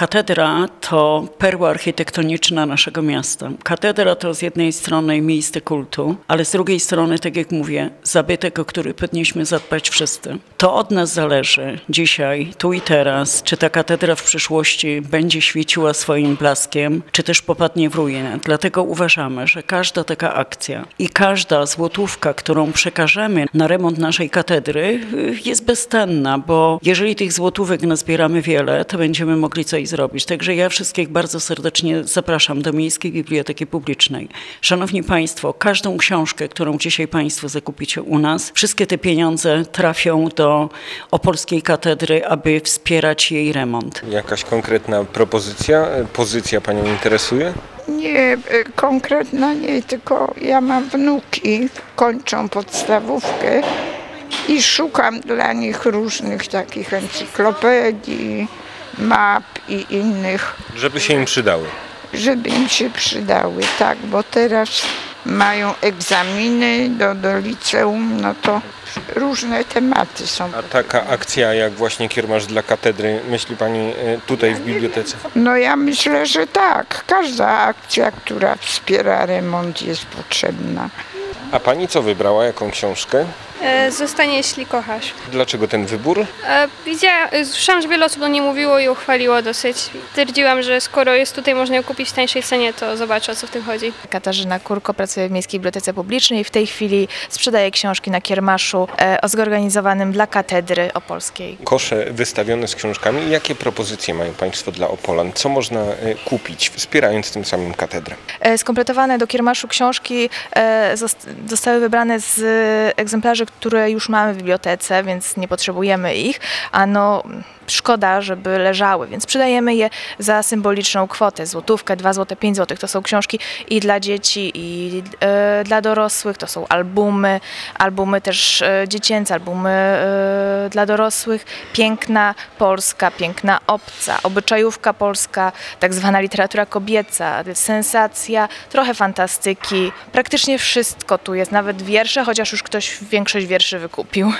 Katedra to perła architektoniczna naszego miasta. Katedra to z jednej strony miejsce kultu, ale z drugiej strony, tak jak mówię, zabytek, o który powinniśmy zadbać wszyscy. To od nas zależy dzisiaj, tu i teraz, czy ta katedra w przyszłości będzie świeciła swoim blaskiem, czy też popadnie w ruinę. Dlatego uważamy, że każda taka akcja i każda złotówka, którą przekażemy na remont naszej katedry, jest bezcenna, bo jeżeli tych złotówek nazbieramy wiele, to będziemy mogli coś zrobić. Także ja wszystkich bardzo serdecznie zapraszam do Miejskiej Biblioteki Publicznej. Szanowni Państwo, każdą książkę, którą dzisiaj Państwo zakupicie u nas, wszystkie te pieniądze trafią do Opolskiej Katedry, aby wspierać jej remont. Jakaś konkretna propozycja, pozycja Panią interesuje? Nie, konkretna nie, tylko ja mam wnuki, kończą podstawówkę i szukam dla nich różnych takich encyklopedii, map i innych. Żeby się im przydały. Żeby im się przydały, tak, bo teraz mają egzaminy do liceum, no to różne tematy są. A taka akcja jak właśnie kiermasz dla katedry, myśli Pani tutaj w bibliotece? No ja myślę, że tak. Każda akcja, która wspiera remont, jest potrzebna. A Pani co wybrała? Jaką książkę? Zostanie, jeśli kochasz. Dlaczego ten wybór? Słyszałam, że wiele osób o niej mówiło i uchwaliło dosyć. Stwierdziłam, że skoro jest tutaj, można ją kupić w tańszej cenie, to zobaczę, o co w tym chodzi. Katarzyna Kurko, pracuje w Miejskiej Bibliotece Publicznej i w tej chwili sprzedaje książki na kiermaszu zorganizowanym dla Katedry Opolskiej. Kosze wystawione z książkami. Jakie propozycje mają Państwo dla Opolan? Co można kupić, wspierając tym samym katedrę? Skompletowane do kiermaszu książki zostały wybrane z egzemplarzy, które już mamy w bibliotece, więc nie potrzebujemy ich, a no szkoda, żeby leżały, więc sprzedajemy je za symboliczną kwotę, złotówkę, 2 zł, 5 zł. To są książki i dla dzieci, i dla dorosłych, to są albumy też dziecięce, albumy dla dorosłych. Piękna polska, piękna obca, obyczajówka polska, tak zwana literatura kobieca, sensacja, trochę fantastyki. Praktycznie wszystko tu jest, nawet wiersze, chociaż już ktoś większość wierszy wykupił.